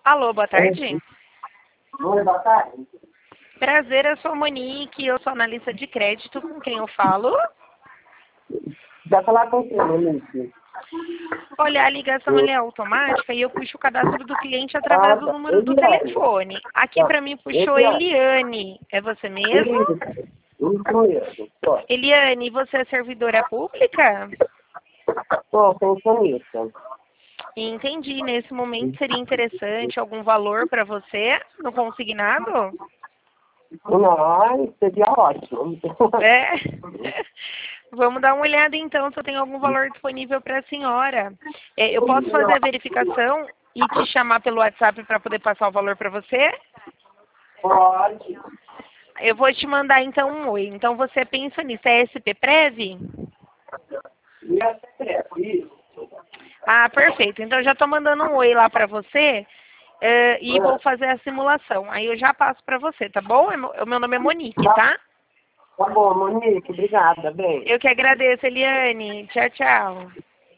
Alô, boa tarde. Oi, boa tarde. Prazer, eu sou a Monique, eu sou analista de crédito, com quem eu falo? Vai falar com quem, Monique? Olha, a ligação ela é automática e eu puxo o cadastro do cliente através do número do telefone. Aqui para mim puxou Eliane. É você mesmo? Isso mesmo. Eliane, você é servidora pública? Sou pensionista. Entendi. Nesse momento seria interessante algum valor para você no consignado? Não, seria ótimo. É. Vamos dar uma olhada então se eu tenho algum valor disponível para a senhora. Eu posso fazer a verificação e te chamar pelo WhatsApp para poder passar o valor para você? Pode. Eu vou te mandar então um oi. Então você pensa nisso, é SP-Prev? E a secreta, isso. Ah, perfeito. Então eu já estou mandando um oi lá para você e vou fazer a simulação. Aí eu já passo para você, tá bom? O meu nome é Monique, tá? Tá bom, Monique, obrigada, bem. Eu que agradeço, Eliane. Tchau, tchau.